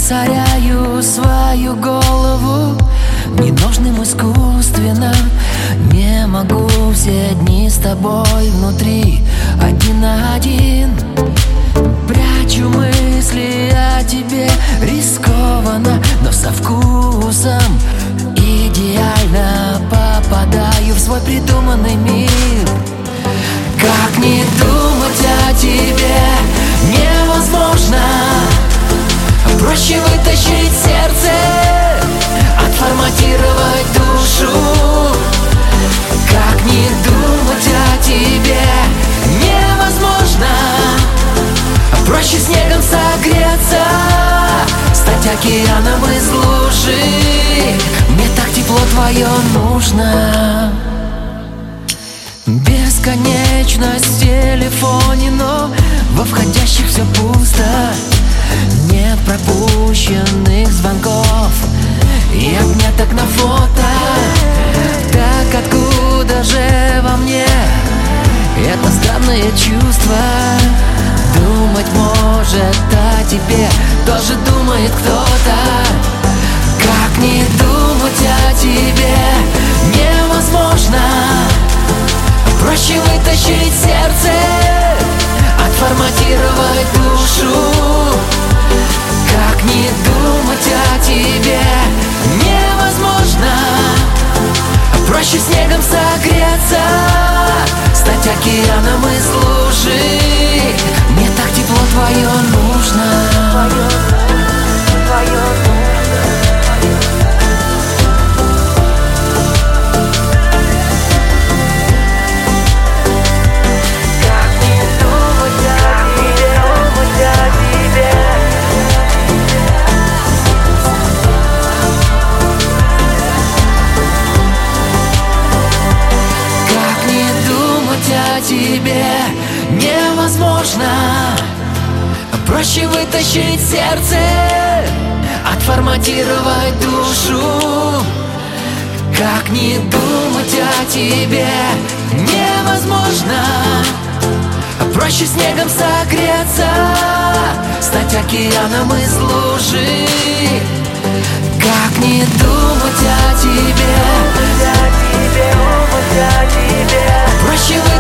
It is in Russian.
засоряю свою голову ненужным искусственно. Не могу все дни с тобой внутри один на один. Прячу мысли о тебе рискованно, но со вкусом. Идеально попадаю в свой придуманный мир. Как не думать о тебе невозможно. Проще вытащить сердце, отформатировать душу. Как не думать о тебе невозможно. Проще снегом согреться, стать океаном из лужи. Мне так тепло твое нужно. Бесконечность в телефоне, но во входящих все пусто. Нет пропущенных звонков и отняток на фото. Так откуда же во мне это странное чувство? Думать может о тебе тоже думает кто-то. Как не думать о тебе невозможно. Проще вытащить сердце, отформатировать душу. Как не думать о тебе невозможно. Проще снегом согреться, стать океаном из лужи. Мне так тепло твое нужно. Тебе невозможно. Проще вытащить сердце, отформатировать душу. Как не думать о тебе невозможно. Проще снегом согреться, стать океаном из лужи. Как не думать о тебе, проще